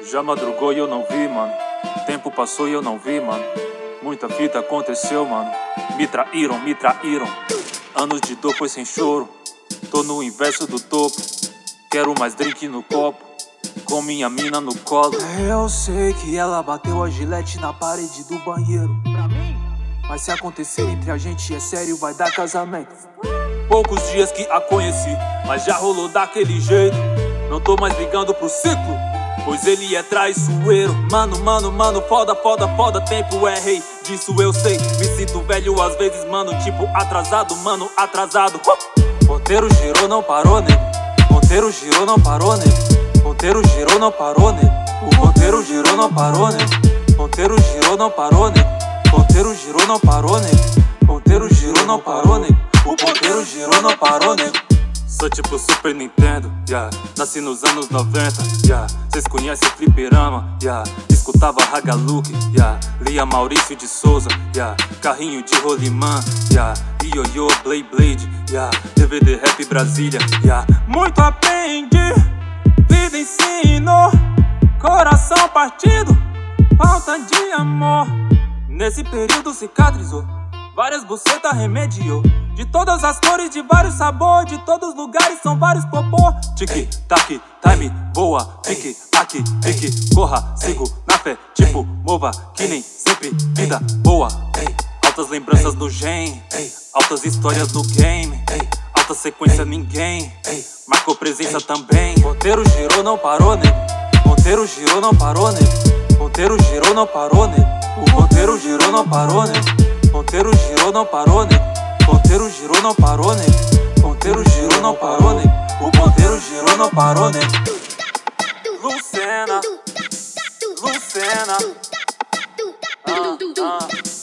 Já madrugou e eu não vi, mano. Tempo passou e eu não vi, mano. Muita fita aconteceu, mano. Me traíram, me traíram. Anos de dor foi sem choro. Tô no inverso do topo. Quero mais drink no copo, com minha mina no colo. Eu sei que ela bateu a gilete na parede do banheiro. Pra mim? Mas se acontecer entre a gente é sério, vai dar casamento. Poucos dias que a conheci, mas já rolou daquele jeito. Não tô mais ligando pro ciclo, pois ele é traiçoeiro. Mano, mano, mano, foda, foda, foda. Tempo é rei, disso eu sei. Me sinto velho às vezes, mano, tipo atrasado, mano, atrasado. Ponteiro girou, não parou, né? Ponteiro girou, não parou, né? Ponteiro girou, não parou, né? O ponteiro girou, não parou, né? Ponteiro girou, não parou, né? Ponteiro girou, não parou, né? Ponteiro girou, não parou, né? O ponteiro girou, não parou, né? Sou tipo Super Nintendo, yeah. Nasci nos anos 90, yeah. Cês conhecem Fliperama, yeah. Escutava Hagaluk, yeah. Lia Maurício de Souza, yeah. Carrinho de rolimã, yeah. Ioiô, Blade Blade, yeah. DVD Rap Brasília, yeah. Muito aprendi, vida ensinou. Coração partido, falta de amor. Nesse período cicatrizou, várias bucetas remediou. De todas as cores, de vários sabores, de todos os lugares, são vários popô. Tic, tac, time, boa, fique, aqui, fique, corra, sigo na fé, tipo, mova, que nem sempre, vida boa. Altas lembranças no gen, altas histórias no game, alta sequência ninguém, marcou presença também. Ponteiro girou, não parou, né? Ponteiro girou, não parou, né? Ponteiro girou, não parou, né? O ponteiro girou, não parou, né? Ponteiro girou, não parou, né? Ponteiro girou, não parou, né? Ponteiro girou, não parou, né? O ponteiro girou, não parou, né? Lucena, Lucena.